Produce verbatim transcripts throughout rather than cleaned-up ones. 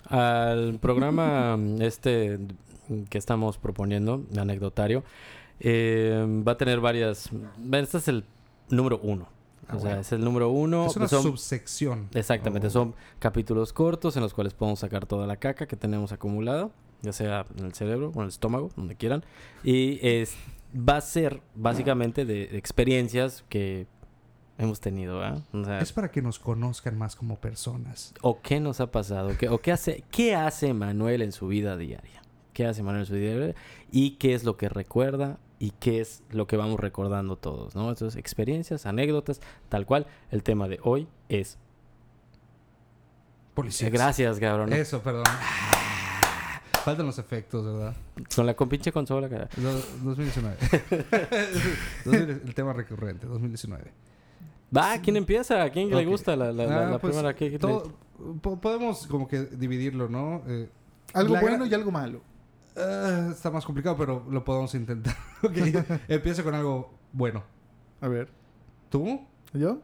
Al programa este que estamos proponiendo, anecdotario, eh, va a tener varias... Este es el número uno. Ah, o sea, bueno. es el número uno. Es una Son- subsección. Exactamente, Oh. son capítulos cortos en los cuales podemos sacar toda la caca que tenemos acumulada, ya sea en el cerebro o en el estómago, donde quieran. Y es, va a ser básicamente de, de experiencias que hemos tenido, ¿verdad? O sea, Es para que nos conozcan más como personas. o qué nos ha pasado, qué, o qué hace, qué hace Manuel en su vida diaria. ¿Qué hace Manuel en su vida diaria? Y qué es lo que recuerda y qué es lo que vamos recordando todos, ¿no? Entonces, experiencias, anécdotas, tal cual. El tema de hoy es... Policías. Gracias, cabrón. Eso, perdón. Faltan los efectos, ¿verdad? Con la con pinche consola, cara. Do- dos mil diecinueve. dos mil el tema recurrente, dos mil diecinueve. Va, ¿quién empieza? ¿A quién le Ok. gusta la, la, la- Ah, la pues, primera? ¿Qué- qué- todo- po- podemos como que dividirlo, ¿no? Eh, Algo la bueno gra- y algo malo. ah, está más complicado, pero lo podemos intentar. Ok, empieza con algo bueno. A ver. ¿Tú? ¿Yo?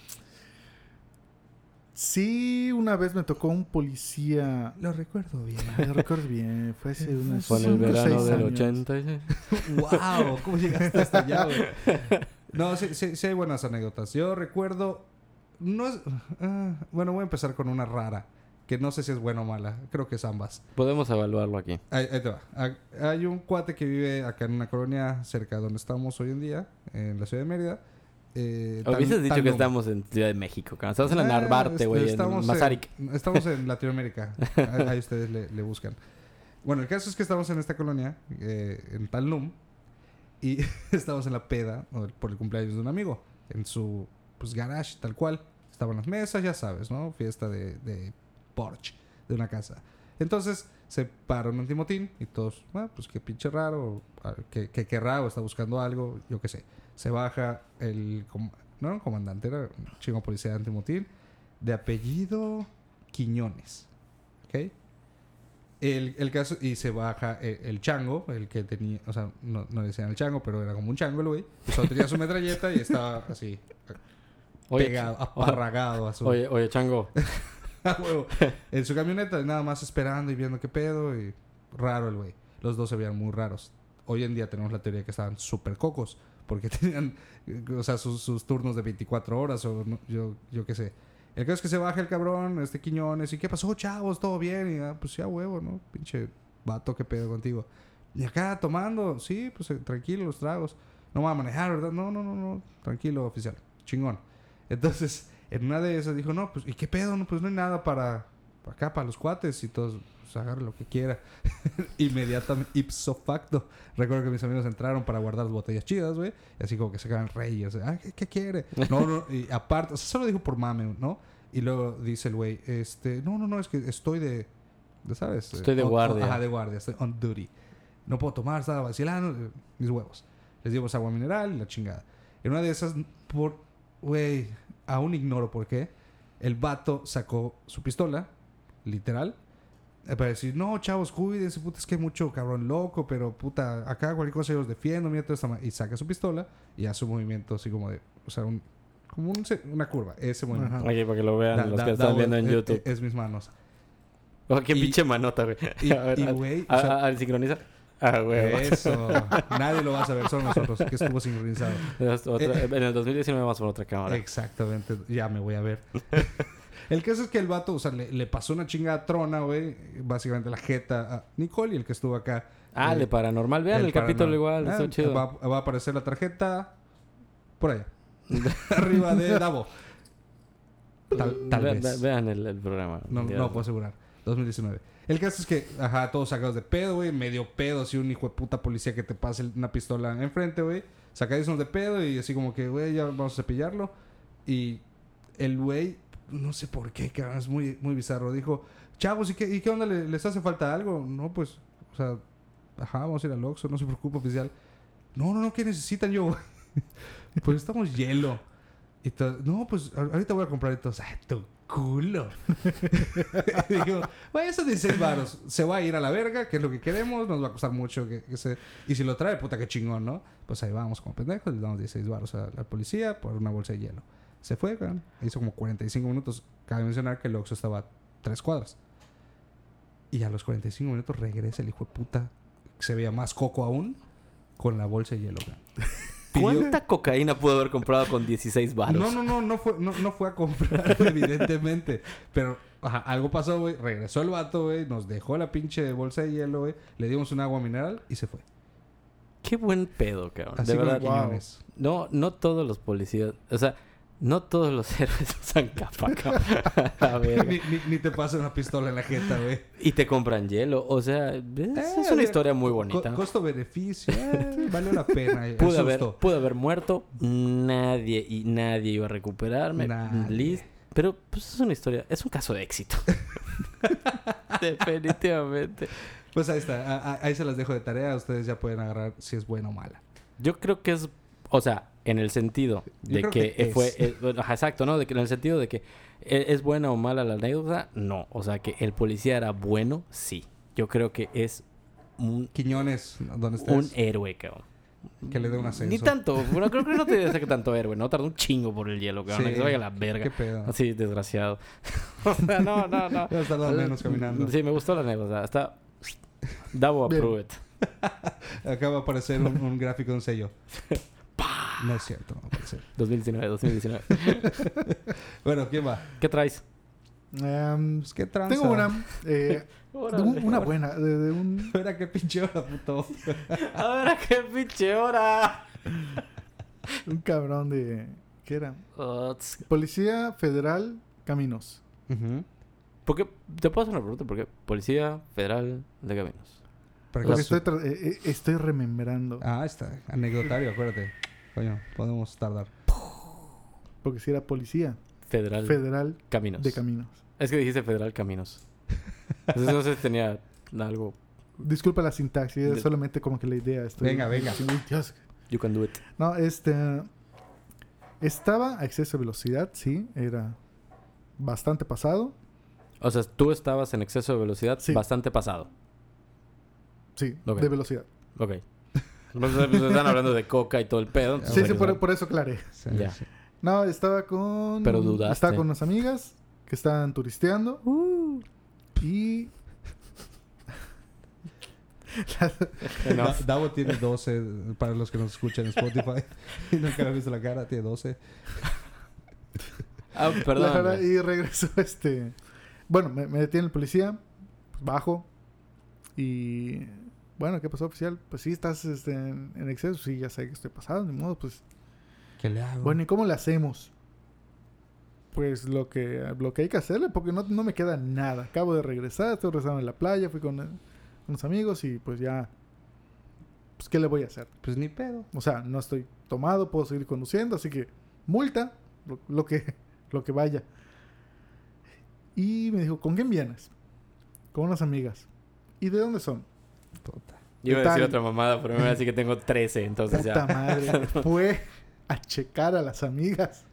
Sí, una vez me tocó un policía. Lo recuerdo bien. No recuerdo bien. Fue hace unos Fue en el cinco o verano seis del años. ochenta. ¿sí? ¡Wow! ¿Cómo llegaste hasta allá, güey? No, sí, sí, sí hay buenas anécdotas. Yo recuerdo... No es, ah, bueno, voy a empezar con una rara. Que no sé si es buena o mala. Creo que es ambas. Podemos evaluarlo aquí. Ahí, ahí te va. Ha- Hay un cuate que vive acá en una colonia cerca de donde estamos hoy en día. En la ciudad de Mérida. Eh, Tal- Hubieses dicho que Talum. estamos en Ciudad de México, cabrón. Estamos en la Ah, Narvarte, este, güey, en estamos Mazarik. en- estamos en Latinoamérica. Ahí, ahí ustedes le, le buscan. Bueno, el caso es que estamos en esta colonia, eh, en Talum, y estamos en la peda o por el cumpleaños de un amigo, en su pues, garage, tal cual. Estaban las mesas, ya sabes, ¿no? Fiesta de, de porch, de una casa. Entonces se para un antimotín y todos, ah, pues qué pinche raro, ah, que, que querrá o está buscando algo, yo qué sé. Se baja el... com- no era un comandante, era un chingo policía de antimotín, de apellido Quiñones. ¿Ok? El, el caso, y se baja el, el chango, el que tenía, o sea, no, no le decían el chango, pero era como un chango el güey. Y solo tenía su metralleta y estaba así, Oye, pegado, ch- aparragado a su... Oye, oye, chango. a huevo. En su camioneta, nada más esperando y viendo qué pedo. Y raro el güey. Los dos se veían muy raros. Hoy en día tenemos la teoría que estaban súper cocos. Porque tenían, eh, o sea, sus, sus turnos de veinticuatro horas o no- yo, yo qué sé. El caso es que se baja el cabrón, este Quiñones. ¿Y qué pasó, chavos? ¿Todo bien? Y ah, pues ya huevo, ¿no? Pinche vato, qué pedo contigo. Y acá tomando, sí, pues eh, tranquilo, los tragos. No va a manejar, ¿verdad? No, no, no, no. Tranquilo, oficial. Chingón. Entonces, en una de esas dijo, no, pues, ¿y qué pedo? No, pues no hay nada para, para acá, para los cuates. Y todos, pues agarre lo que quiera. Inmediatamente, ipso facto. Recuerdo que mis amigos entraron para guardar las botellas chidas, güey. Y así como que se quedan reyes. Ah, ¿qué, qué quiere? No, no, y aparte, o sea, solo dijo por mame, ¿no? Y luego dice el güey, este, no, no, no, es que estoy de, de ¿sabes? Estoy de On- on- guardia. Ajá, de guardia, estoy on duty. No puedo tomar, estaba vacilando, eh, mis huevos. Les dimos agua mineral y la chingada. En una de esas, por, güey, aún ignoro por qué, el vato sacó su pistola, literal, eh, para decir, no, chavos, cuídense, puta, es que hay mucho cabrón loco, pero puta, acá cualquier cosa yo los defiendo, mira toda esta ma-". Y saca su pistola y hace un movimiento así como de, o sea, un, como un se- una curva, ese movimiento. Ajá. Oye, para que lo vean Da- los da- que están da- viendo en eh, YouTube. eh, Es mis manos. Oh, qué y- pinche manota, güey. Y, A ver, y, a- güey, a- o sea, a- al sincronizar. Ah, güey. eso. Nadie lo va a saber, solo nosotros, que estuvo sincronizado. En el dos mil diecinueve vamos por otra cámara. Exactamente, ya me voy a ver. El caso es que el vato, o sea, le, le pasó una chingada trona, güey. Básicamente la jeta a Nicole y el que estuvo acá. Ah, eh, de paranormal. Vean el, capítulo paranormal. igual. Ah, Está chido. Va, va a aparecer la tarjeta por allá. Arriba de Davo. Tal, tal Ve- vez. ve- vean el, el programa. No, Ya. no puedo asegurar. dos mil diecinueve. El caso es que, ajá, todos sacados de pedo, güey. Medio pedo, así un hijo de puta policía que te pase una pistola enfrente, güey. Sacadísimos de pedo y así como que, güey, ya vamos a cepillarlo. Y el güey, no sé por qué, cabrón, es muy, muy bizarro. Dijo, chavos, ¿y qué, ¿y qué onda? ¿Le- ¿Les hace falta algo? No, pues, o sea, ajá, vamos a ir al Oxxo, no se preocupe, oficial. No, no, no, ¿qué necesitan yo, güey? Pues estamos hielo. Y to- no, pues a- ahorita voy a comprar y todos, ¡ay, tu culo! Y digo, güey, eso de dieciséis varos. Se va a ir a la verga, que es lo que queremos, nos va a costar mucho que, que se... Y si lo trae, puta, qué chingón, ¿no? Pues ahí vamos como pendejos, le damos dieciséis varos a la policía por una bolsa de hielo. Se fue, güey. Hizo como cuarenta y cinco minutos. Cabe mencionar que el Oxxo estaba a tres cuadras. Y a los cuarenta y cinco minutos regresa el hijo de puta. Se veía más coco aún. Con la bolsa de hielo, güey. ¿Cuánta cocaína pudo haber comprado con dieciséis baros? No, no, no, no fue, no, no fue a comprar, evidentemente. Pero ajá, algo pasó, güey. Regresó el vato, güey. Nos dejó la pinche bolsa de hielo, güey. Le dimos un agua mineral y se fue. Qué buen pedo, cabrón. Así de con verdad. Quiñones. No, no todos los policías... O sea, no todos los héroes usan capa, cabrón. A ver. Ni, ni, ni te pasan una pistola en la jeta, güey. Y te compran hielo. O sea, es, Eh, es una historia muy bonita. Co- costo-beneficio. Eh, valió la pena. el Pude haber, susto. pude haber muerto. Nadie y nadie iba a recuperarme. Nadie. Listo. Pero pues es una historia... Es un caso de éxito. Definitivamente. Pues ahí está. A- a- ahí se las dejo de tarea. Ustedes ya pueden agarrar si es buena o mala. Yo creo que es... O sea, en el sentido Yo de creo que, que es. fue... eh, bueno, ajá, exacto, ¿no? De que en el sentido de que e- es buena o mala la anécdota, no. O sea, que el policía era bueno, sí. Yo creo que es un, Quiñones, ¿dónde estás? un héroe, cabrón. Que le dé un ascenso. Ni tanto. Bueno, creo que no te debe que tanto héroe, ¿no? Tardó un chingo por el hielo, cabrón. Sí. Que se vaya a la verga. Qué pedo. Así, desgraciado. O sea, no, no, no. Ya tardó menos caminando. Sí, me gustó la anécdota. Hasta... Davo Bien. approve it. Acaba de aparecer un, un gráfico de un sello. No es cierto, no va a aparecer. dos mil diecinueve, dos mil diecinueve. Bueno, ¿quién va? ¿Qué traes? Em, Pues qué tranza. tengo una. eh, de un- una buena. De, de un, Era qué pinche hora, puto. Ahora qué pinche hora. un cabrón de. ¿Qué era? Oh, tsk. Policía Federal Caminos. Ujú. ¿Por qué? Te puedo hacer una pregunta. ¿Por qué? Policía Federal de Caminos. Para que Porque su- estoy, tra- eh, eh, estoy remembrando. Ah, está. Anecdotario, acuérdate. Coño, podemos tardar. Porque si era Policía Federal Federal Caminos. de Caminos. Es que dijiste Federal Caminos. Entonces no sé si tenía algo. Disculpa la sintaxis, es De- solamente como que la idea. Estoy, Venga, venga. Sí, uy, Dios. You can do it. No, este. Estaba a exceso de velocidad, sí. Era bastante pasado. O sea, tú estabas en exceso de velocidad Sí. bastante pasado. Sí, Ok. de velocidad. Ok. Pues, pues, están hablando de coca y todo el pedo. entonces, Sí, hay sí, que por, saber. por eso aclaré. Sí, Ya. sí. No, estaba con. Pero dudaste. Estaba con unas amigas que estaban turisteando. Y. Enough. Da- Davo tiene doce, para los que nos escuchan en Spotify. Y nunca le he visto la cara, tiene doce. Ah, La perdón. cara- güey. y regresó este. Bueno, me, me detiene el policía. Bajo. Y. Bueno, ¿qué pasó, oficial? Pues sí, estás este, en, en exceso. Sí, ya sé que estoy pasado. Ni modo, pues. ¿Qué le hago? Bueno, ¿y cómo le hacemos? Pues lo que, lo que hay que hacerle, porque no, no me queda nada. Acabo de regresar, estoy regresando en la playa, fui con, eh, con unos amigos y pues ya. Pues, ¿qué le voy a hacer? Pues ni pedo. O sea, no estoy tomado, puedo seguir conduciendo, así que multa, lo, lo que, lo que vaya. Y me dijo, ¿con quién vienes? Con unas amigas. ¿Y de dónde son? Puta. Yo iba a ¿Qué decir tal? otra mamada, pero me voy a decir que tengo trece, entonces Puta ya. madre. Fue a checar a las amigas.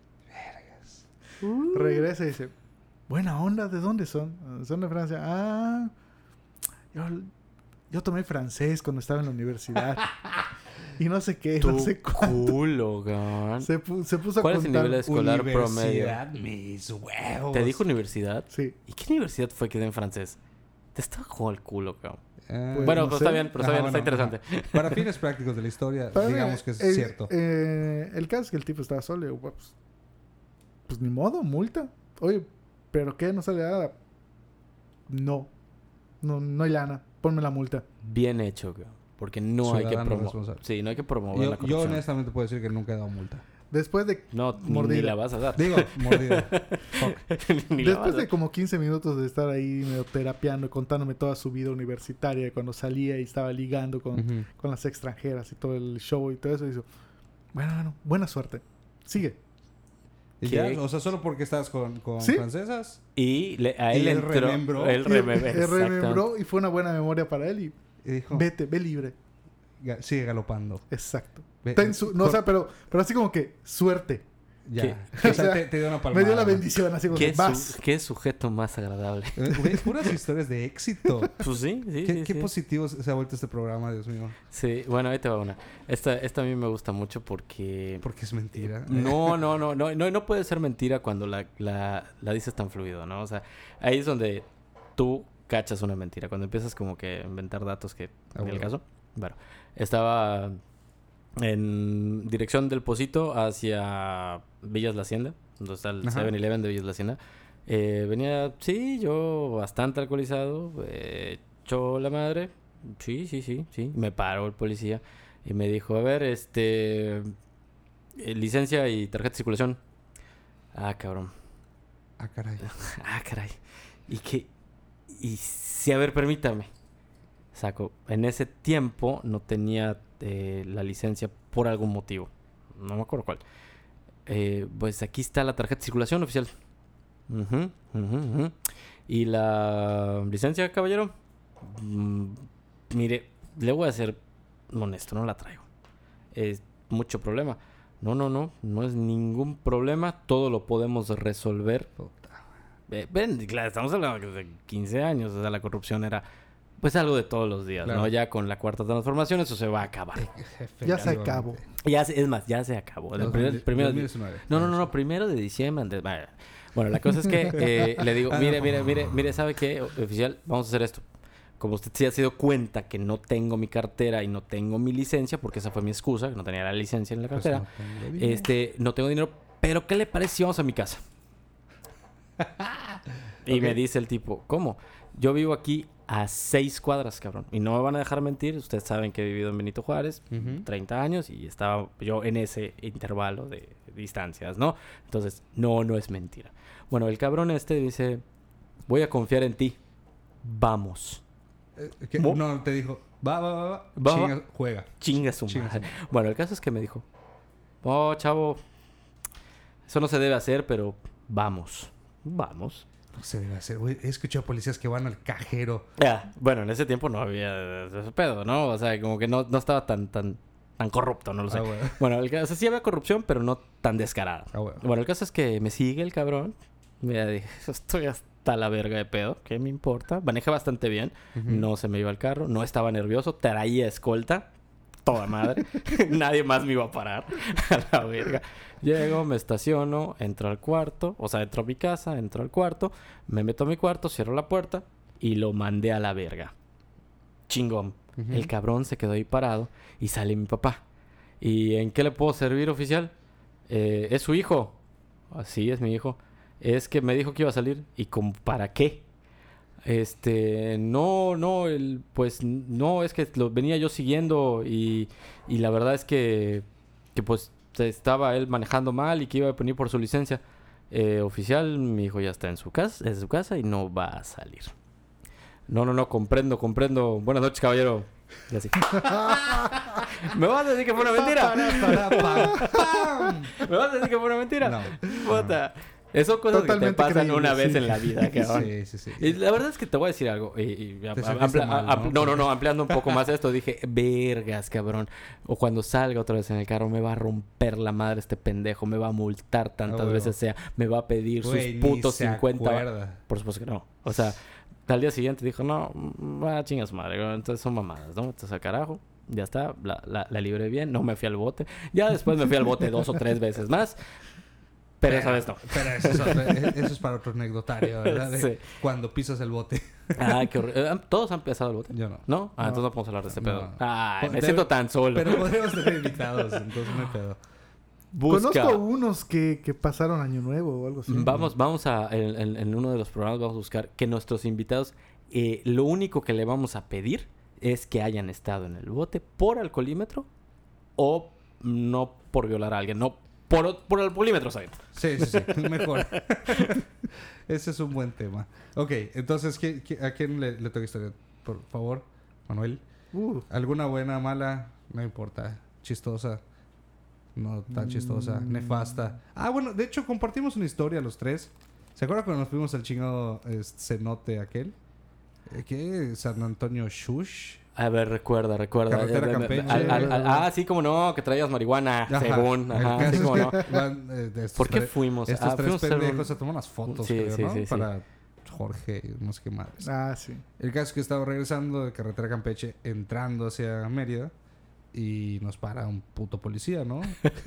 Regresa y dice, buena onda, ¿de dónde son? "Ah, son de Francia. Ah, yo, yo tomé francés cuando estaba en la universidad. y no sé qué, Tu no sé cuánto. culo, cabrón. Se, pu- se puso a ¿Cuál es el contar. nivel de escolar promedio? Universidad, mis huevos. ¿Te dijo universidad? Sí. ¿Y qué universidad fue que dio en francés? Te estaba jugando el culo, cabrón. Ah, Pues, bueno, no pues sé. está bien, pero está Ajá, bien, está bueno, interesante. ajá. Para fines prácticos de la historia, Para mí, digamos que es eh, cierto. eh, el caso es que el tipo estaba solo. Y yo, pues, pues ni modo, multa. Oye, ¿pero qué? ¿No sale nada? No. No, no hay lana. Ponme la multa. Bien hecho, cabrón. Porque no hay que Ciudadano promover. responsable. Sí, no hay que promover la yo, yo corrupción. honestamente puedo decir que nunca he dado multa. Después de No, ni- ni Mordida. la vas a dar. Digo, mordida. Fuck. Ni la vas a Después de dar. como quince minutos de estar ahí medio terapiando y contándome toda su vida universitaria, de cuando salía y estaba ligando con, Ujú. con las extranjeras y todo el show y todo eso, dijo, bueno, bueno, buena suerte. Sigue. Y ¿Qué? ya, o sea, solo porque estás con, con ¿Sí? francesas. Y le- a él Y él entró... remembró. Él Y remembró. él remembró y fue una buena memoria para él y Y dijo, vete, ve libre. ga- sigue galopando. Exacto. Ve- Ten su- no, o sea, pero, pero así como que suerte. Ya. ¿Qué? O sea, O sea, te, te dio una Me palmada. dio la ¿no? bendición, así como ¿Qué, que su- vas. qué sujeto más agradable. Eh, güey, puras historias de éxito. Pues sí, sí, ¿Qué, sí. qué sí. positivo se ha vuelto este programa, Dios mío? Sí, bueno, ahí te va una. Esta, esta a mí me gusta mucho porque... Porque es mentira. No, no, no, no, no, no puede ser mentira cuando la, la, la dices tan fluido, ¿no? O sea, ahí es donde tú cachas una mentira. Cuando empiezas como que a inventar datos que... Ah, en el bueno. caso. Bueno, estaba en dirección del Pocito hacia Villas La Hacienda, donde está el Ajá. siete eleven de Villas La Hacienda. Eh, venía, sí, yo bastante alcoholizado, eh, echó la madre. Sí, sí, sí, sí. Me paró el policía y me dijo, a ver, este... eh, licencia y tarjeta de circulación. Ah, cabrón. Ah, caray. Ah, caray. Y que... Y sí, a ver, permítame. Saco. En ese tiempo no tenía eh, la licencia por algún motivo. No me acuerdo cuál. Eh, pues aquí está la tarjeta de circulación oficial. Ujú, ujú, ujú. Y la licencia, caballero. Mm, mire, le voy a ser honesto, no la traigo. Es mucho problema. No, no, no. No es ningún problema. Todo lo podemos resolver. Puta. Eh, ven, claro, estamos hablando de quince años, o sea, la corrupción era pues algo de todos los días, Claro. ¿no? Ya con la cuarta transformación eso se va a acabar. Ya se acabó. Ya se- es más, ya se acabó. El primer- primero- dos mil diecinueve. no, no, no, no, primero de diciembre. antes- vaya. Bueno, la cosa es que eh, le digo, Ah, mire, no. mire, mire, mire, ¿sabe qué, oficial? Vamos a hacer esto. Como usted se ha sido cuenta que no tengo mi cartera y no tengo mi licencia, porque esa fue mi excusa, que no tenía la licencia en la Pues cartera, no tengo dinero. este, no tengo dinero, pero ¿qué le parece si vamos a mi casa? Y Ok. me dice el tipo, ¿cómo? Yo vivo aquí a seis cuadras, cabrón. Y no me van a dejar mentir. Ustedes saben que he vivido en Benito Juárez Ujú. treinta años y estaba yo en ese intervalo de distancias, ¿no? Entonces, no, no es mentira. Bueno, el cabrón este dice, voy a confiar en ti. Vamos. Eh, ¿qué? ¿Mo? No, te dijo, va, va, va, va, Va, va. chinga, juega. Chinga su Chinga su madre. Bueno, el caso es que me dijo, oh, chavo, eso no se debe hacer, pero vamos. Vamos. No se debe hacer, güey. He escuchado policías que van al cajero. Ya, bueno, en ese tiempo no había ese pedo, ¿no? O sea, como que no, no estaba tan, tan, tan corrupto, no lo sé. Ah, bueno. Bueno, el caso, sí había corrupción, pero no tan descarada. Ah, bueno. Bueno, el caso es que me sigue el cabrón. Mira, dije, estoy hasta la verga de pedo. ¿Qué me importa? Manejé bastante bien. Ujú. No se me iba el carro. No estaba nervioso. Traía escolta. Toda madre. Nadie más me iba a parar. A la verga. Llego, me estaciono, entro al cuarto. O sea, entro a mi casa, entro al cuarto. Me meto a mi cuarto, cierro la puerta y lo mandé a la verga. Chingón. Ujú. El cabrón se quedó ahí parado y sale mi papá. ¿Y en qué le puedo servir, oficial? Eh, ¿Es su hijo? Así es mi hijo. Es que me dijo que iba a salir. ¿Y como para qué? Este, no, no, el, pues no, es que lo venía yo siguiendo y, y la verdad es que, que pues estaba él manejando mal y que iba a venir por su licencia. Eh, oficial, mi hijo ya está en su casa, en su casa y no va a salir. No, no, no, comprendo, comprendo. Buenas noches, caballero. Y así. ¿Me vas a decir que fue una mentira? Para, para, pam, pam. ¿Me vas a decir que fue una mentira? No. Puta. Esas son cosas Totalmente que te pasan creíble, una vez sí. en la vida, cabrón. Sí, sí, sí. Y la verdad es que te voy a decir algo. Y, y am- Te am- sentiste amplia- mal, am- ¿no? no, no, no, ampliando un poco más esto, dije, vergas, cabrón. O cuando salga otra vez en el carro, me va a romper la madre este pendejo, me va a multar tantas Ah, bueno. veces sea, me va a pedir Güey, sus ni putos se cincuenta. acuerda. Por supuesto que no. O sea, al día siguiente dijo, no, mm, ah, chingas madre, cabrón, entonces son mamadas, ¿no? Entonces al carajo. Ya está, la, la, la libré bien, no me fui al bote. Ya después me fui al bote dos o tres veces más. Pero esa vez no. Pero eso es, otro- eso es para otro anecdotario, ¿verdad? De Sí. Cuando pisas el bote. Ah, qué horrible. ¿Todos han pisado el bote? Yo no. ¿No? Ah, No. entonces no podemos hablar de este pedo. No. Ay, me Debe- siento tan solo. Pero podríamos tener invitados, entonces no hay pedo. Busca. Conozco unos que, que pasaron Año Nuevo o algo así. Vamos, vamos a... En, en- en uno de los programas vamos a buscar que nuestros invitados... eh, lo único que le vamos a pedir es que hayan estado en el bote por alcoholímetro o no por violar a alguien. No, por, por el polímetro, ¿saben? Sí, sí, sí. Mejor. Ese es un buen tema. Ok, entonces, ¿qué- qué- ¿a quién le, le toca historia? Por favor, Manuel. Uh, ¿Alguna buena, mala? No importa. Chistosa. No tan chistosa. Mm. Nefasta. Ah, bueno, de hecho, compartimos una historia los tres. ¿Se acuerdan cuando nos fuimos al chingado eh, cenote aquel? Eh, ¿Qué? San Antonio Shush. A ver, recuerda, recuerda. Carretera Eh, me- me- Campeche. al- al- al- ah, sí, como no, que traías marihuana, Ajá. según. El Ajá, caso sí, es como que no. van, eh, de estos ¿Por qué tres- fuimos? Estos Ah, tres fuimos a hacer un- pendejos a tomar unas fotos, Sí, creo, sí, ¿no? sí, sí. Para Jorge, no sé qué madres. ah, sí. El caso es que estaba regresando de carretera Campeche, entrando hacia Mérida, y nos para un puto policía, ¿no?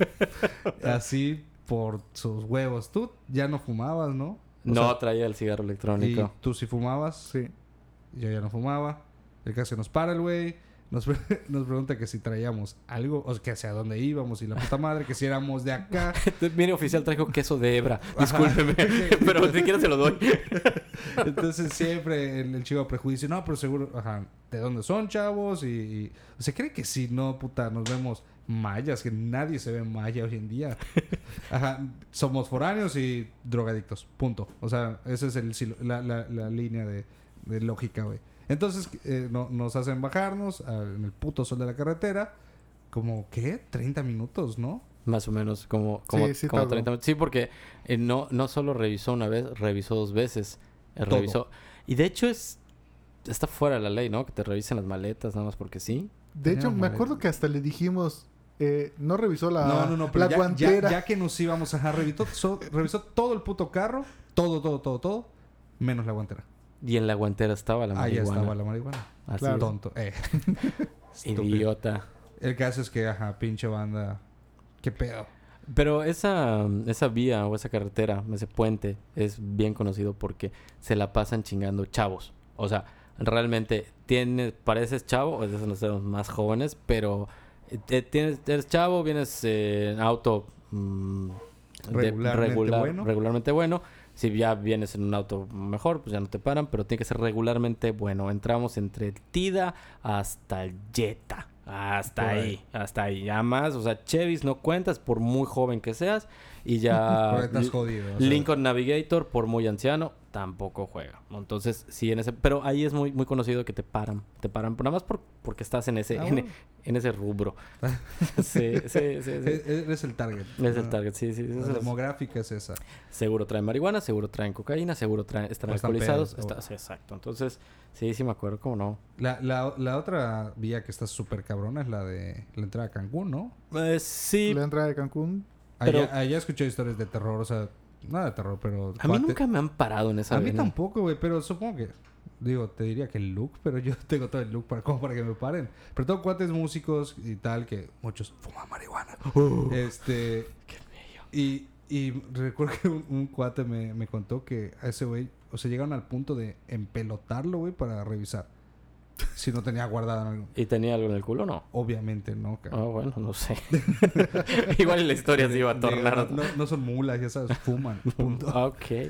Así por sus huevos. Tú ya no fumabas, ¿no? O No sea, traía el cigarro y electrónico. tú sí fumabas. Sí. Yo ya no fumaba. El caso que nos para el güey. Nos, pre- nos pregunta que si traíamos algo. O que hacia dónde íbamos. Y la puta madre. Que si éramos de acá. Mire, oficial, traigo queso de hebra. Discúlpeme. Pero si quiere se lo doy. Entonces siempre el, el chico prejuicio. No, pero seguro... Ajá. ¿De dónde son, chavos? Y... y ¿se cree que si no, puta, nos vemos mayas? Que nadie se ve maya hoy en día. Ajá. Somos foráneos y drogadictos. Punto. O sea, esa es el, silo- la, la, la línea de, de lógica, güey. Entonces eh, no, nos hacen bajarnos a- en el puto sol de la carretera. Como, ¿qué? treinta minutos, ¿no? Más o menos, como, como, Sí, sí, como tardó. treinta minutos. Sí, porque eh, no, no solo revisó una vez, revisó dos veces. Eh, Todo. revisó. Y de hecho es... Está fuera de la ley, ¿no? Que te revisen las maletas nada más porque sí. De hecho, Teníamos me acuerdo maleta. que hasta le dijimos... Eh, no revisó la, no, no, no. Pero la ya, guantera. ya, ya que nos íbamos a... Revisó, so- revisó todo el puto carro. Todo, todo, todo, todo. Menos la guantera. Y en la guantera estaba la Ahí ya marihuana. estaba la marihuana. Así Claro. es. Tonto. Eh. Estúpido. Idiota. El caso es que, ajá, pinche banda. ¿Qué pedo? Pero esa, esa vía o esa carretera, ese puente, es bien conocido porque se la pasan chingando chavos. O sea, realmente tienes, pareces chavo, o sea, nosotros más jóvenes, pero eh, te- tienes, eres chavo, vienes eh, en auto mm, de- Regularmente regular- bueno. regularmente bueno. Si ya vienes en un auto mejor, pues ya no te paran, pero tiene que ser regularmente bueno. Entramos entre el Tida hasta el Jetta. Hasta Por ahí, ahí. hasta ahí. Ya más, o sea, Chevys no cuentas por muy joven que seas. Y ya Porque estás Li- jodido. o sea. Lincoln Navigator, por muy anciano, tampoco juega. Entonces, sí, en ese... Pero ahí es muy, muy conocido que te paran. Te paran nada más por, porque estás en ese, Ah, en, bueno. en ese rubro. sí, sí, sí, sí. E- Eres el target. Es el Ah, target, sí, sí. La Eso es- demográfica es esa. Seguro traen marihuana, seguro traen cocaína, seguro traen, están O están alcoholizados. pedos, está- o- sí, exacto. Entonces, sí, sí me acuerdo, cómo no. La, la, la otra vía que está súper cabrona es la de la entrada a Cancún, ¿no? Eh, sí, La entrada de Cancún. Pero- Allá, allá escuché historias de terror, o sea, nada de terror, pero... a mí cuate- nunca me han parado en esa A mí vena. tampoco, güey, pero supongo que... Digo, te diría que el look, pero yo tengo todo el look para, como para que me paren. Pero tengo cuates músicos y tal que muchos fuman marihuana. Este... Qué bello. Y, y recuerdo que un, un cuate me, me contó que a ese güey, o sea, llegaron al punto de empelotarlo, güey, para revisar. Si no tenía guardado algo. ¿Y tenía algo en el culo o no? Obviamente no, Ah, cabrón. bueno, no sé. Igual la historia se iba a tornar. No, no, no son mulas, ya sabes, fuman. Punto. Ok.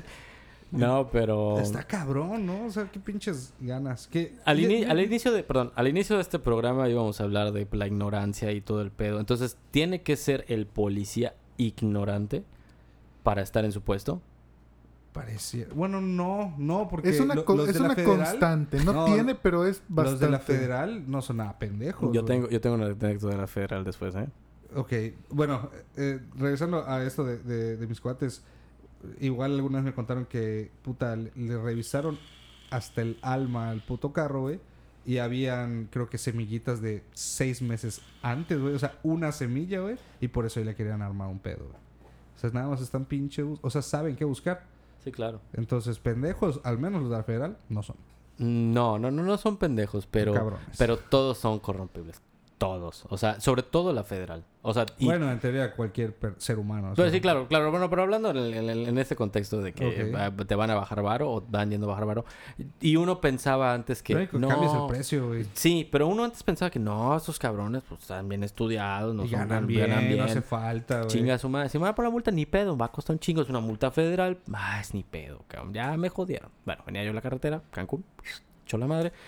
No, pero... Está cabrón, ¿no? O sea, qué pinches ganas. ¿Qué? Al, Ya- ini- ya- al inicio de, perdón, al inicio de este programa íbamos a hablar de la ignorancia y todo el pedo. Entonces, ¿tiene que ser el policía ignorante para estar en su puesto? Pareciera. Bueno, no, no, porque Es una, lo- co- los es de la una federal, constante. No, No, tiene, pero es bastante. Los de la federal no son nada pendejos. Yo güey. tengo, yo tengo una anécdota de la federal después, ¿eh? Ok, bueno, eh, regresando a esto de, de, de mis cuates, igual algunas me contaron que, puta, le, le revisaron hasta el alma al puto carro, güey, y habían, creo que semillitas de seis meses antes, güey, o sea, una semilla, güey, y por eso ahí le querían armar un pedo, güey. O sea, nada más están pinche, bus- o sea, saben qué buscar. Sí, claro. Entonces, pendejos, al menos los de la federal, no son. No, no, no, no son pendejos, pero, Cabrones. pero todos son corrompibles. Todos. O sea, sobre todo la federal. O sea, y, Bueno, en teoría cualquier per- ser humano. o Pero sea, sí, claro, claro. Bueno, pero hablando en, en, en este contexto de que Ok. va- te van a bajar varo o van yendo a bajar varo. Y uno pensaba antes que Lo único que no... cambia es el precio, güey. Sí, pero uno antes pensaba que no, esos cabrones pues están bien estudiados, no Y son ganan tan- bien, ganan bien. no hace falta, güey. Chinga su madre. Si me van por la multa, ni pedo. Va a costar un chingo. Es una multa federal. Ah, es ni pedo, cabrón. Ya me jodieron. Bueno, venía yo en la carretera, Cancún. Echó la madre.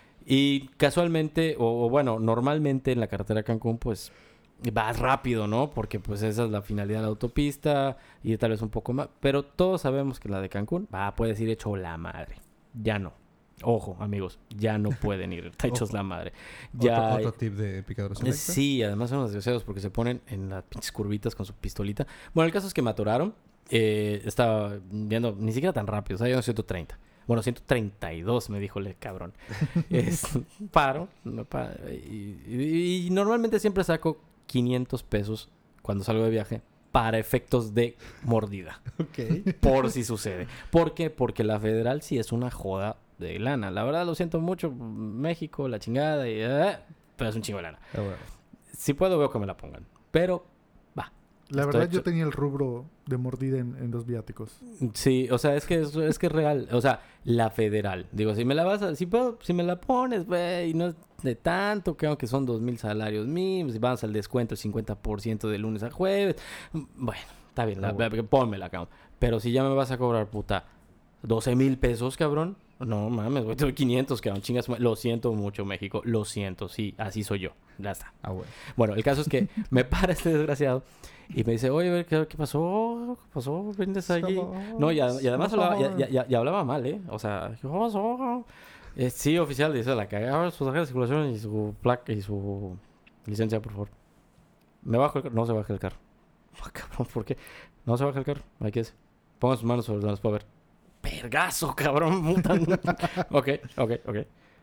Y casualmente, o, o bueno, normalmente en la carretera Cancún, pues vas rápido, ¿no? Porque pues esa es la finalidad de la autopista y tal vez un poco más. Pero todos sabemos que la de Cancún, va, puedes ir hecho la madre. Ya no. Ojo, amigos, ya no pueden ir. Está hechos Ojo. la madre. Ya, Otro, otro tip de picadores eh, selecta. Sí, además son unos desgraciados porque se ponen en las pinches curvitas con su pistolita. Bueno, el caso es que me atoraron. Eh, estaba viendo, ni siquiera tan rápido, o sea, yo ciento treinta. Bueno, ciento treinta y dos me dijo el cabrón. es, paro. No, pa- y, y- y normalmente siempre saco quinientos pesos cuando salgo de viaje para efectos de mordida. Ok. Por si sucede. ¿Por qué? Porque la federal sí es una joda de lana. La verdad, lo siento mucho. México, la chingada. Y, eh, pero es un chingo de lana. Ah, bueno. Si puedo, veo que me la pongan. Pero, va. La Está verdad, hecho. yo tenía el rubro de mordida en, en los viáticos. Sí, o sea, es que es, es que es real. O sea, la federal. Digo, si me la vas a... Si, puedo, si me la pones, güey, y no es de tanto, creo que son dos mil salarios mínimos, y vas al descuento el cincuenta por ciento de lunes a jueves. Bueno, está bien, la, Ah, bueno. pónmela, cabrón. Pero si ya me vas a cobrar, puta, doce mil pesos, cabrón. No mames, güey, te doy quinientos, cabrón. Chingas, lo siento mucho, México. Lo siento, sí, así soy yo. Ya está. Ah, bueno. Bueno, el caso es que me para este desgraciado y me dice, oye, a ver, ¿qué, qué pasó? ¿Qué pasó? ¿Vendes allí? No, y, a- y además hablaba, ya, ya- ya- ya hablaba mal, ¿eh? O sea, ¿qué pasó? Eh, sí, oficial, dice la cagada, su tarjeta de circulación y su placa y su licencia, por favor. ¿Me bajo el carro? No se baja el carro. Ah, cabrón, ¿por qué? No se baja el carro. Hay que ponga sus manos sobre las para ver. Vergazo, cabrón. Mutan. ok, ok, ok.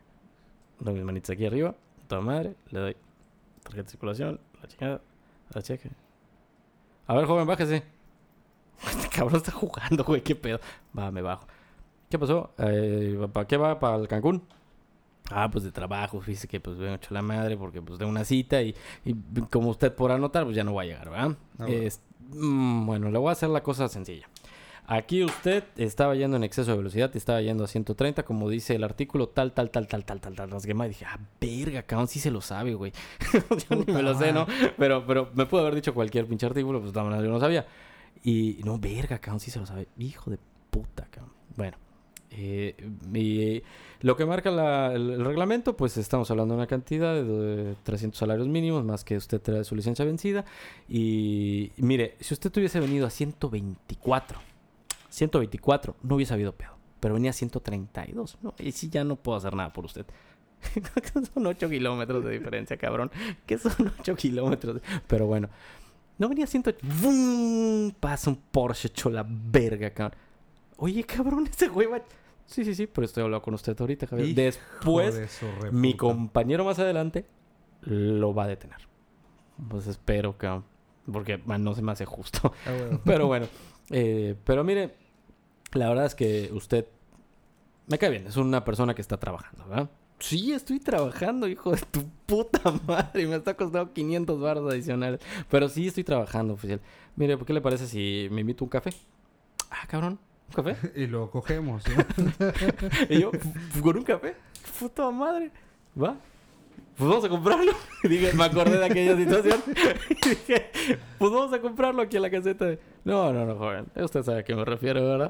Doy mis manitas aquí arriba. Toda madre. Le doy tarjeta de circulación. La chingada. La cheque. A ver, joven, bájese. Este cabrón está jugando, güey. ¿Qué pedo? Va, me bajo. ¿Qué pasó? Eh, ¿Para qué va? ¿Para el Cancún? Ah, pues de trabajo. Fíjese que pues vengo hecho la madre porque pues de una cita y, y como usted podrá notar, pues ya no va a llegar, ¿verdad? Ah, bueno. Es- mm, bueno, le voy a hacer la cosa sencilla. Aquí usted estaba yendo en exceso de velocidad, estaba yendo a ciento treinta, como dice el artículo, tal, tal, tal, tal, tal, tal, tal, tal. Y dije, ah, verga, cabrón, sí se lo sabe, güey. Yo ni me lo sé, ¿no? Pero, pero me pudo haber dicho cualquier pinche artículo, pues de todas maneras yo no sabía. Y no, verga, cabrón, sí se lo sabe. Hijo de puta, cabrón. Bueno, eh, y lo que marca la- el, el reglamento, pues estamos hablando de una cantidad de, de trescientos salarios mínimos, más que usted trae su licencia vencida. Y mire, si usted hubiese venido a ciento veinticuatro, ciento veinticuatro, no hubiese habido pedo. Pero venía a ciento treinta y dos, ¿no? Y sí, ya no puedo hacer nada por usted. Son ocho kilómetros de diferencia, cabrón. ¿Qué son ocho kilómetros? Pero bueno. No venía a cien... ¡Vum! Pasa un Porsche hecho la verga, cabrón. Oye, cabrón, ese güey va... Sí, sí, sí, pero estoy hablando con usted ahorita, Javier. Hijo Después, de su reputa. mi compañero más adelante lo va a detener. Pues espero, cabrón. Porque man, no se me hace justo. Ah, bueno. Pero bueno. Eh, pero mire, la verdad es que usted me cae bien. Es una persona que está trabajando, ¿verdad? Sí, estoy trabajando, hijo de tu puta madre. Me está costando quinientos baros adicionales. Pero sí estoy trabajando, oficial. Mire, ¿por qué le parece si me invito a un café? Ah, cabrón. ¿Un café? Y lo cogemos, ¿no? Y yo, ¿con un café? Puta madre. ¿Va? Pues vamos a comprarlo. Y dije, me acordé de aquella situación. Y dije, pues vamos a comprarlo aquí en la caseta. de- No, no, no, joven. Usted sabe a qué me refiero, ¿verdad?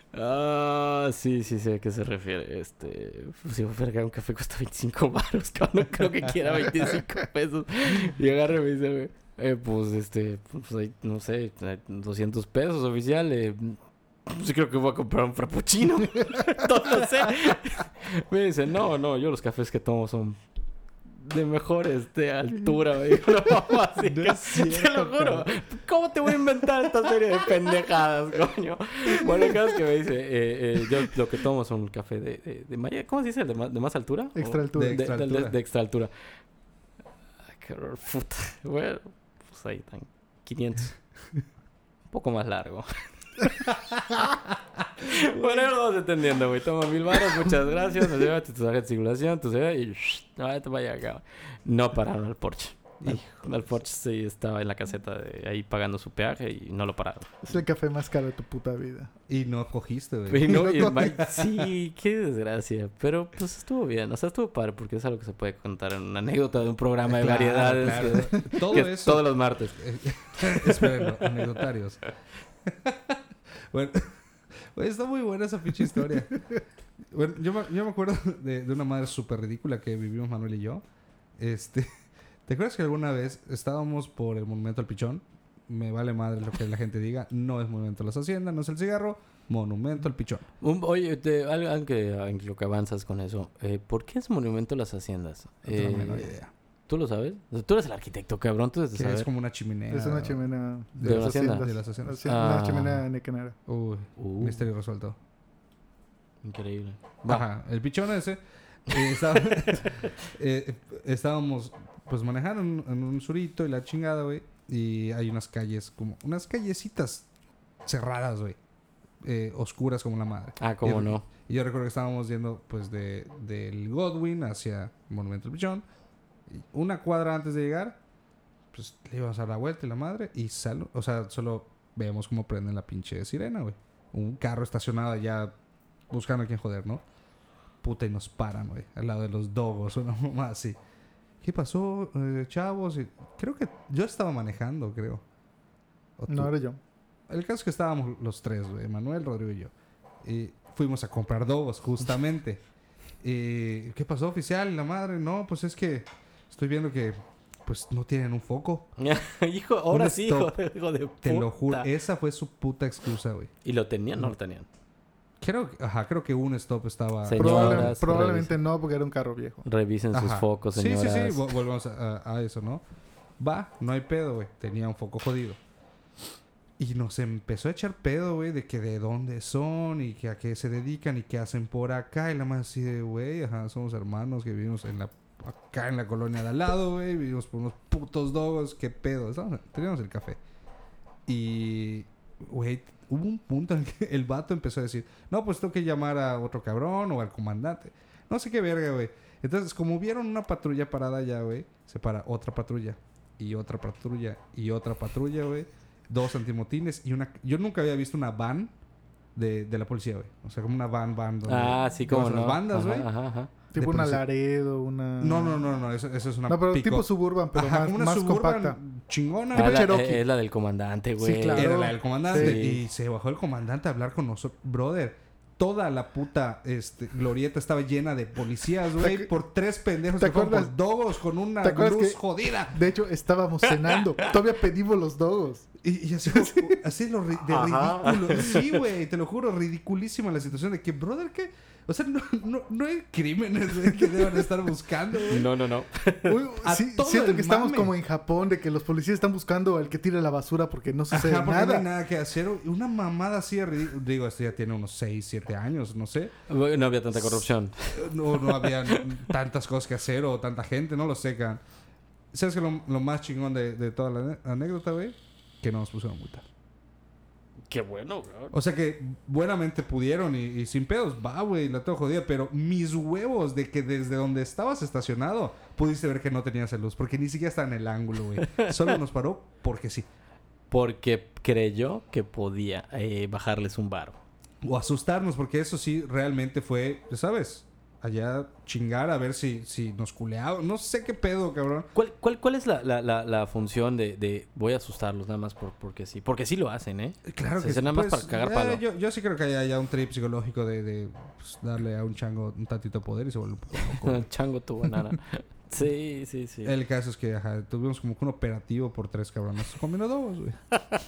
Ah, sí, sí sé a qué se refiere. Este, pues, si verga, un café cuesta veinticinco baros, cabrón. No creo que quiera veinticinco pesos. Y agarra y me dice, güey, eh, pues, este, pues, ahí, no sé, doscientos pesos oficial. Eh, sí creo que voy a comprar un frappuccino. No lo sé. Me dice, no, no, yo los cafés que tomo son de mejor este, altura, me dijo la mamá. Así, No ca- es cierto, te lo juro. ¿Cómo te voy a inventar esta serie de pendejadas, coño? Bueno, el caso es que me dice, eh, eh, yo lo que tomo son un café de, de, de maya- ¿cómo se dice? ¿De más, de más altura? ¿O- Extra altura. De De, extra de- de- altura. de extra altura. Ay, qué horror, puta. Bueno, pues ahí están. quinientos. Un poco más largo. Bueno, ya lo vamos entendiendo, güey. Toma mil baros, muchas gracias. Me lleva tu tarjeta de circulación, tu C V y... Ah, te vaya acá. No pararon al Porsche. Al, al Porsche sí estaba en la caseta de ahí pagando su peaje y no lo pararon. Es el café más caro de tu puta vida. Y no cogiste, güey. Y no, y el Mike- sí, qué desgracia. Pero pues estuvo bien. O sea, estuvo padre porque es algo que se puede contar en una anécdota de un programa de Claro, variedades. claro. que- Todo que es eso. todos los martes. Espérenlo, anecdotarios. Bueno, güey, está muy buena esa pinche historia. Bueno, yo me, yo me acuerdo de, de una madre súper ridícula que vivimos Manuel y yo. Este, ¿te acuerdas que alguna vez estábamos por el Monumento al Pichón? Me vale madre lo que la gente diga. No es Monumento a las Haciendas, no es el cigarro. Monumento al Pichón. Un- oye, te- algo, algo que, en lo que avanzas con eso. Eh, ¿Por qué es monumento a las haciendas? No tengo Eh, la menor idea. ¿Tú lo sabes? O sea, tú eres el arquitecto, cabrón. Tú debes de Que saber. es como una chimenea. Es una chimenea ¿De de, una las hacienda? haciendas. De las haciendas. Haci- Ah. Una chimenea necanera. Uy, Uh, misterio resuelto. Increíble. Va. Ajá, el pichón ese. eh, estaba- eh, estábamos pues manejando en, en un surito y la chingada, güey. Y hay unas calles como... Unas callecitas cerradas, güey. Eh, oscuras como la madre. Ah, cómo y, no. Y yo recuerdo que estábamos yendo pues de, del Godwin hacia Monumento al Pichón. Y una cuadra antes de llegar, pues le íbamos a dar la vuelta y la madre. Y sal, o sea, solo vemos cómo prenden la pinche sirena, güey. Un carro estacionado allá buscando a quién joder, ¿no? Puta, y nos paran, güey. Al lado de los dogos, una mamá así. ¿Qué pasó, eh, chavos? Y creo que yo estaba manejando, creo. ¿O tú? No, era yo. El caso es que estábamos los tres, güey. Manuel, Rodrigo y yo. Y fuimos a comprar dogos, justamente. y, ¿Qué pasó, oficial? La madre, no, pues es que estoy viendo que pues no tienen un foco. hijo, ahora Un sí, stop. hijo de, hijo de puta. Te lo juro. Esa fue su puta excusa, güey. ¿Y lo tenían? No lo tenían. Creo, que- ajá, creo que un stop estaba... Señor. Probable- Señoras, probablemente revisen. no, porque era un carro viejo. Revisen sus Ajá. focos, Sí, señoras. sí, sí. Vol- Volvemos a, a- a eso, ¿no? Va, no hay pedo, güey. Tenía un foco jodido. Y nos empezó a echar pedo, güey, de que de dónde son y que a qué se dedican y qué hacen por acá. Y la más así de, güey, ajá, somos hermanos que vivimos en la, acá en la colonia de al lado, güey. Vivimos por unos putos dogos, qué pedo. Estábamos- teníamos el café. Y, güey, hubo un punto en que el vato empezó a decir, no, pues tengo que llamar a otro cabrón o al comandante. No sé qué verga, güey. Entonces, como vieron una patrulla parada allá, güey, se para otra patrulla y otra patrulla y otra patrulla, güey. Dos antimotines y una... Yo nunca había visto una van de, de la policía, güey. O sea, como una van, van. Donde Ah, sí, como llevas no. las bandas, Ajá, güey. ajá, ajá. Tipo de una policía. Laredo, una... No, no, no, no. Eso, eso es una No, pero pick-up. tipo Suburban, pero Ajá, más, como una más Suburban compacta. chingona. Ah, Tipo la- Cherokee. eh, es la del comandante, güey. Sí, claro. Era la del comandante. Sí. Y se bajó el comandante a hablar con nosotros. Brother, toda la puta este, glorieta estaba llena de policías, güey. ¿Te acu- Por tres pendejos te que fueron por acuerdas- dogos con una te acuerdas luz que- jodida. De hecho, estábamos cenando. Todavía pedimos los dogos. Y, y así, así lo ri- de Ajá. ridículo. Sí, güey, te lo juro, ridiculísima la situación de que, brother, ¿qué? O sea, no, no, no hay crímenes, güey, que deban estar buscando, güey. No, no, no. Uy, A sí, todo siento el que estamos mame. como en Japón, de que los policías están buscando al que tire la basura porque no sucede Ajá, porque no nada. hay nada que hacer. Una mamada así de ridícula. Digo, esto ya tiene unos seis, siete años, no sé. No había tanta corrupción. No, no había tantas cosas que hacer o tanta gente, no lo sé, can. ¿Sabes qué? Lo, lo más chingón de, de toda la ane- anécdota, güey? Que no nos pusieron multa. Qué bueno, güey. O sea que buenamente pudieron y, y sin pedos, va, güey, la tengo jodida. Pero mis huevos de que desde donde estabas estacionado pudiste ver que no tenías luz. Porque ni siquiera estaba en el ángulo, güey. Solo nos paró porque sí. Porque creyó que podía eh, bajarles un varo. O asustarnos, porque eso sí realmente fue, ya sabes, allá chingar a ver si, si nos culeaban. No sé qué pedo, cabrón. ¿Cuál, cuál, cuál es la, la, la, la función de, de voy a asustarlos nada más por, porque sí? Porque sí lo hacen, ¿eh? Claro Se que hace sí, nada más pues, para cagar ya, palo. Yo, yo sí creo que hay ya un trip psicológico de, de pues, darle a un chango un tantito poder y se vuelve un poco loco. güey. Chango tu banana. Sí, sí, sí. El caso es que ajá, tuvimos como que un operativo por tres cabrones comiendo dogos, güey.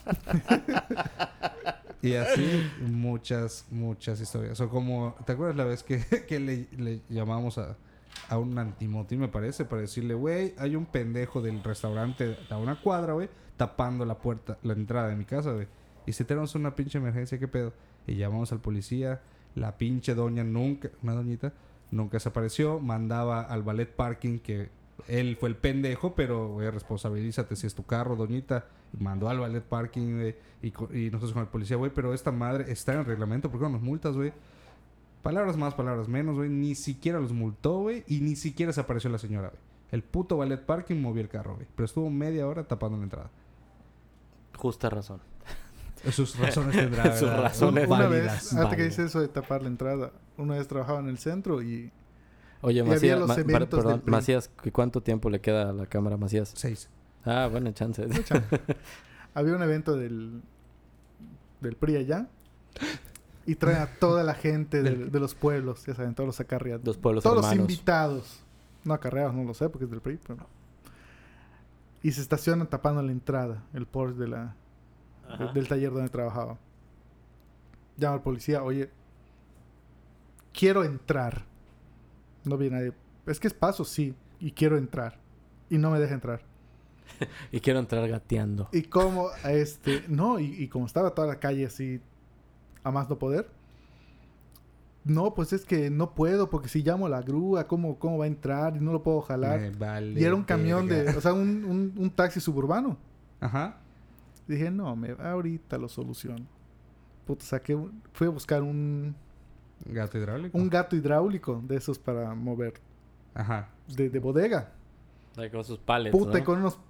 Y así muchas, muchas historias. O como, ¿te acuerdas la vez que, que le, le llamamos a, a un antimotín, me parece, para decirle, güey, hay un pendejo del restaurante a una cuadra, güey, tapando la puerta, la entrada de mi casa, güey? Y si tenemos una pinche emergencia, ¿qué pedo? Y llamamos al policía, la pinche doña nunca, una doñita, nunca desapareció, mandaba al ballet parking que él fue el pendejo, pero, güey, responsabilízate si es tu carro, doñita. Mandó al ballet parking, güey, y, co- y nosotros con el policía, güey, pero esta madre está en el reglamento, ¿por qué no nos multas, güey? Palabras más, palabras menos, güey, ni siquiera los multó, güey, y ni siquiera se apareció la señora, güey. El puto ballet parking movió el carro, güey, pero estuvo media hora tapando la entrada. Justa razón. Sus razones tendrá, Sus ¿verdad? razones Una válidas. vez, antes que válidas. dice eso de tapar la entrada, una vez trabajaba en el centro y Oye, Y había Macías, los Ma- eventos per- perdón, del P R I. Macías, ¿cu- ¿cuánto tiempo le queda a la cámara, Macías? Seis. Ah, bueno, chance. Escucha, había un evento del, del P R I allá y traen a toda la gente de, de los pueblos, ya saben, todos los acarreados. Dos pueblos Todos los hermanos. invitados. No acarreados, no lo sé porque es del P R I. Pero... Y se estacionan tapando la entrada, el Porsche de la, de- Ajá. del taller donde trabajaba. Llama al policía, oye, quiero entrar. No vi nadie. Es que es paso, sí, y quiero entrar. Y no me deja entrar. Y quiero entrar gateando. Y como, este, no, y, y como estaba toda la calle así, a más no poder. No, pues es que no puedo, porque si llamo a la grúa, ¿cómo, cómo va a entrar? Y no lo puedo jalar. Me vale Y era un camión verga. de, o sea, un, un, un taxi suburbano. Ajá. Dije, no, me, ahorita lo soluciono. Puta, saqué, un- fui a buscar un, Gato hidráulico. un gato hidráulico de esos para mover Ajá. de, de bodega. Ay, con sus palets, Puta, ¿no? y con unos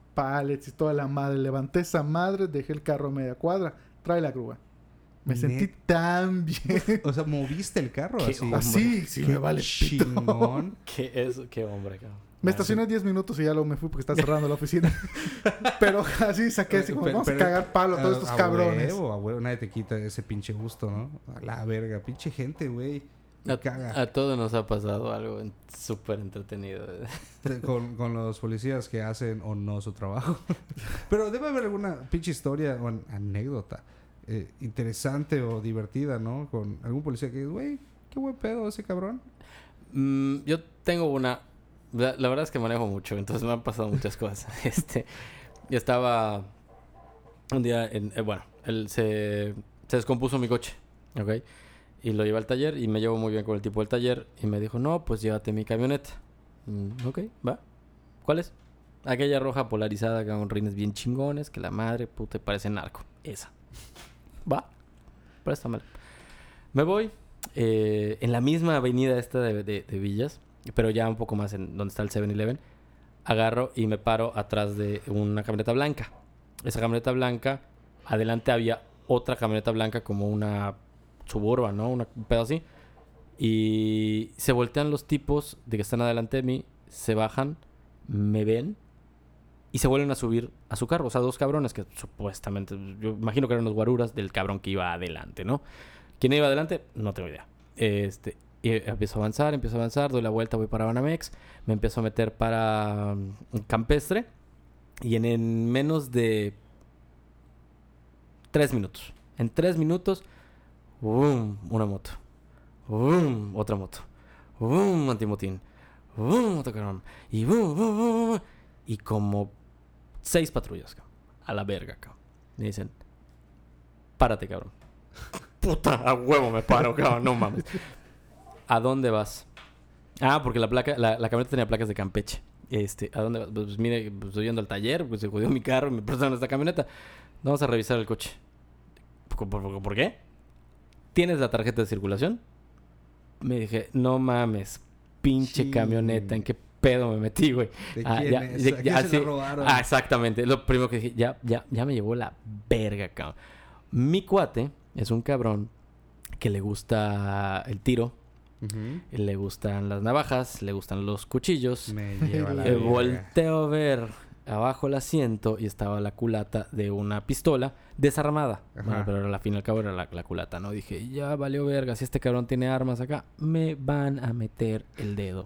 pallets y toda la madre. Levanté esa madre, dejé el carro a media cuadra, trae la grúa. Me Net. sentí tan bien. O sea, moviste el carro Qué así. hombre. Así, sí, Qué me vale pito. chingón. ¿Qué es? ¿Qué hombre, cabrón? Me Ah, estacioné diez minutos y ya luego me fui porque está cerrando la oficina. Pero así saqué así como, Pero- vamos pero- a cagar palo a todos estos a cabrones. Huevo, a huevo, nadie te quita ese pinche gusto, ¿no? A la verga, pinche gente, güey. Me caga. A, a todos nos ha pasado algo en- súper entretenido. Con, con los policías que hacen o no su trabajo. Pero debe haber alguna pinche historia o an- anécdota eh, interesante o divertida, ¿no? Con algún policía que, güey, qué buen pedo ese cabrón. Mm, yo tengo una... La, la verdad es que manejo mucho, entonces me han pasado muchas cosas. Este, yo estaba un día en... eh, bueno, él se, se descompuso mi coche, ¿ok? Y lo llevé al taller y me llevo muy bien con el tipo del taller. Y me dijo, no, pues llévate mi camioneta. Mm, ok, va. ¿Cuál es? Aquella roja polarizada con rines bien chingones, que la madre, puta, parece narco. Esa. Va. Préstamela. Me voy eh, en la misma avenida esta de, de, de Villas, pero ya un poco más en donde está el seven eleven. Agarro y me paro atrás de una camioneta blanca. Esa camioneta blanca, adelante había otra camioneta blanca como una Suburban, ¿no? Una, un pedo así. Y se voltean los tipos de que están adelante de mí, se bajan, me ven y se vuelven a subir a su carro. O sea, dos cabrones que supuestamente, yo imagino que eran los guaruras del cabrón que iba adelante, ¿no? ¿Quién iba adelante? No tengo idea. Este, y empiezo a avanzar, empiezo a avanzar, doy la vuelta, voy para Banamex, me empiezo a meter para um, Campestre y en, en menos de tres minutos. En tres minutos, ¡bum! Una moto. ¡Bum! Otra moto. ¡Bum! Antimotín. ¡Bum! Otro cabrón. Y ¡bum! ¡Bum! ¡Bum! ¡Bum! Y como seis patrullas, cabrón. A la verga, cabrón. Me dicen, párate, cabrón. Puta, a huevo me paro, cabrón. No mames. ¿A dónde vas? Ah, porque la placa, la, la camioneta tenía placas de Campeche. Este, ¿a dónde vas? Pues mire, pues estoy yendo al taller, pues se jodió mi carro y me prestaron esta camioneta. Vamos a revisar el coche. ¿Por, por, por qué? ¿Tienes la tarjeta de circulación? Me dije, no mames, pinche Sí. camioneta, ¿en qué pedo me metí, güey? ¿De Ah, quién ya, es? de- ¿A quién ya, se sí. la robaron? Ah, exactamente. Lo primero que dije, ya, ya, ya me llevó la verga, cabrón. Mi cuate es un cabrón que le gusta el tiro, Ujú. le gustan las navajas, le gustan los cuchillos. Me lleva la Eh, verga. volteo a ver abajo el asiento y estaba la culata de una pistola desarmada. Ajá. Bueno, pero al fin y al cabo era la, la culata, ¿no? Dije, ya valió verga, si este cabrón tiene armas acá, me van a meter el dedo.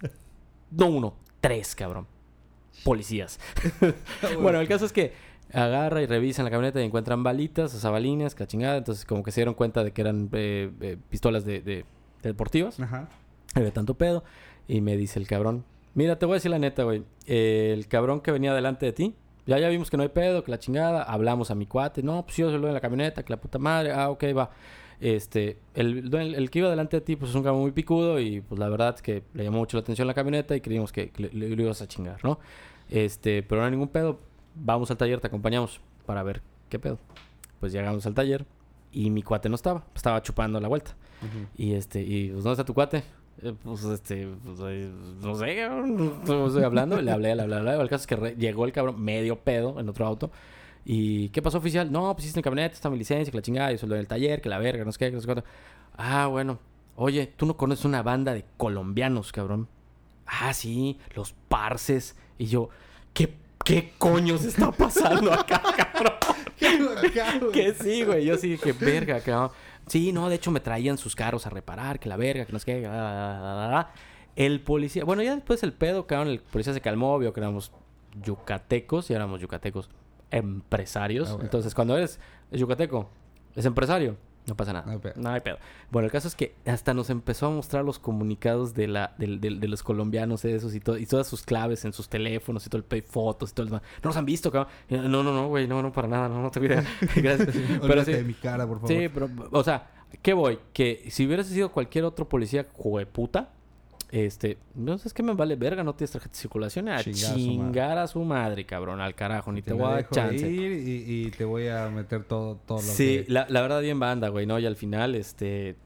No uno, tres, cabrón. Policías. Bueno, el caso es que agarra y revisan la camioneta y encuentran balitas, o sea, balines, que la chingada. Entonces, como que se dieron cuenta de que eran eh, eh, pistolas de, de- de deportivas. Ajá. Había tanto pedo. Y me dice el cabrón, mira, te voy a decir la neta, güey. Eh, el cabrón que venía delante de ti, ya ya vimos que no hay pedo, que la chingada. Hablamos a mi cuate. No, pues yo soy en la camioneta, que la puta madre. Ah, ok, va. Este, el, el, el que iba delante de ti, pues es un cabrón muy picudo. Y pues la verdad es que le llamó mucho la atención la camioneta y creímos que, que le, le- le ibas a chingar, ¿no? Este, pero no hay ningún pedo. Vamos al taller, te acompañamos para ver qué pedo. Pues llegamos al taller y mi cuate no estaba. Estaba chupando la vuelta. Ujú. Y este, y pues, ¿dónde está tu cuate? Eh, pues este, pues, eh, no sé, cabrón, no estoy hablando. Le hablé, le hablé, le hablé. El caso es que re- llegó el cabrón medio pedo en otro auto. ¿Y qué pasó, oficial? No, pues hiciste en camioneta, está mi licencia, que la chingada, yo soy lo del taller, que la verga, no sé qué, que no sé cuánto. Ah, bueno. Oye, ¿tú no conoces una banda de colombianos, cabrón? Ah, sí, los Parces. Y yo, ¿qué, qué coño se está pasando acá, cabrón? Acá, güey. Que sí, güey. Yo sí dije, verga, cabrón. Sí, no, de hecho me traían sus carros a reparar, que la verga, que no sé qué. bla, bla, bla, bla. El policía, bueno, ya después el pedo, cabrón, el policía se calmó, vio que éramos yucatecos y éramos yucatecos empresarios. Ah, bueno. Entonces, cuando eres yucateco, es empresario, no pasa nada. No hay pedo. No hay pedo. Bueno, el caso es que hasta nos empezó a mostrar los comunicados de la del- del- de los colombianos esos y, todo, y todas sus claves en sus teléfonos y todo el pe- fotos y todo el demás. No nos han visto, cabrón. Y, No, no, no, güey, no, no, para nada, no, no tengo idea. Gracias. Pero Olvídate sí, de mi cara, por favor. sí, pero, o sea, ¿qué voy? Que si hubiese sido cualquier otro policía jueputa, este, no sé, es que me vale verga, no tienes tarjeta de circulación, a Chingar a su chingar a su madre, cabrón, al carajo, ni te, me voy a dar dejo chance. ir y, y te voy a meter todo, todo lo Sí, que... la, la verdad bien banda, güey, ¿no? Y al final, este, se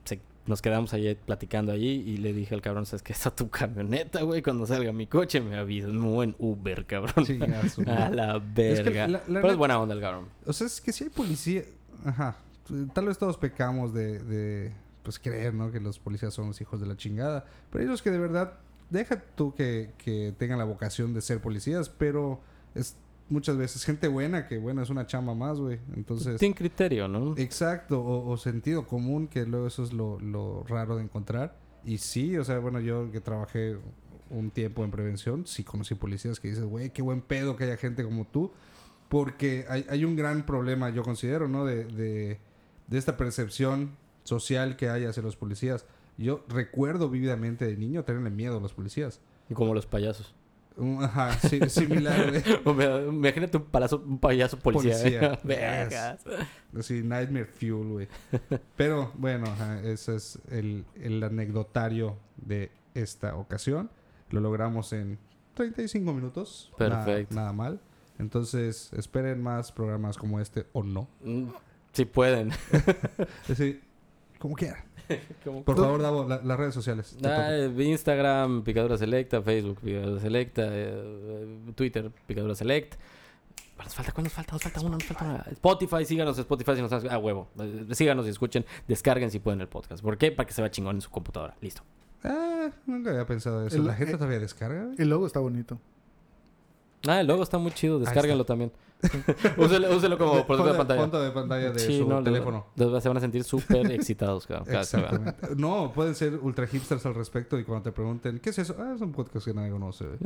nos quedamos ahí platicando allí y le dije al cabrón, ¿sabes qué? Está tu camioneta, güey. Cuando salga mi coche me avisas. Un buen Uber, cabrón. Chinga su A madre. la verga. la- la Pero neta- es buena onda el cabrón. O sea, es que si hay policía... Ajá. Tal vez todos pecamos de, de... Pues creer, ¿no? Que los policías son los hijos de la chingada. Pero hay los que de verdad... Deja tú que, que tengan la vocación de ser policías, pero es muchas veces gente buena que, bueno, es una chamba más, güey. Entonces... Tiene criterio, ¿no? Exacto, o, o sentido común, que luego eso es lo, lo raro de encontrar. Y sí, o sea, bueno, yo que trabajé un tiempo en prevención, sí conocí policías que dices, güey, qué buen pedo que haya gente como tú. Porque hay, hay un gran problema, yo considero, ¿no? De, de, de esta percepción social que hay hacia los policías. Yo recuerdo vívidamente de niño tenerle miedo a los policías. Y como los payasos. Un- Ajá, sí, similar, güey. Imagínate un, palazo, un payaso policía. Policía. Vergas. Así, Nightmare Fuel, güey. Pero bueno, ajá, ese es el, el anecdotario de esta ocasión. Lo logramos en treinta y cinco minutos. Perfecto. Nada, nada mal. Entonces, esperen más programas como este o no. Mm, Si pueden. Es decir, como quieran. Como- Por favor, Davo, la- las redes sociales. Te Ah, toca. eh, Instagram, Picadura Selecta, Facebook, Picadura Selecta, eh, eh, Twitter, Picadura Select. Ah, Nos falta, ¿cuál nos falta? Nos falta uno, nos falta una. Spotify, síganos en Spotify si nos están... Ah, huevo. Eh, Síganos y escuchen, descarguen si pueden el podcast. ¿Por qué? Para que se vea chingón en su computadora. Listo. Ah, nunca había pensado eso. El- ¿La gente eh, todavía descarga, güey? El logo está bonito. Ah, el logo está muy chido, descárguenlo también. úselo, úselo como por Fondo- de pantalla. fondo de pantalla de Sí, su no, les- teléfono. les- se van a sentir súper excitados, cabrón. cada vez que vean. Exactamente. No, pueden ser ultra hipsters al respecto y cuando te pregunten, ¿qué es eso? Ah, es un podcast que nadie conoce. güey.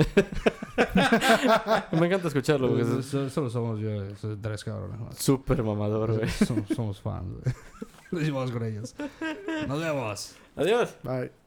Me encanta escucharlo porque es So- Solo somos yo, esos tres cabrones. ¿no? súper mamador, güey. Somos, somos fans. güey. Lo hicimos con ellos. Nos vemos. Adiós. Bye.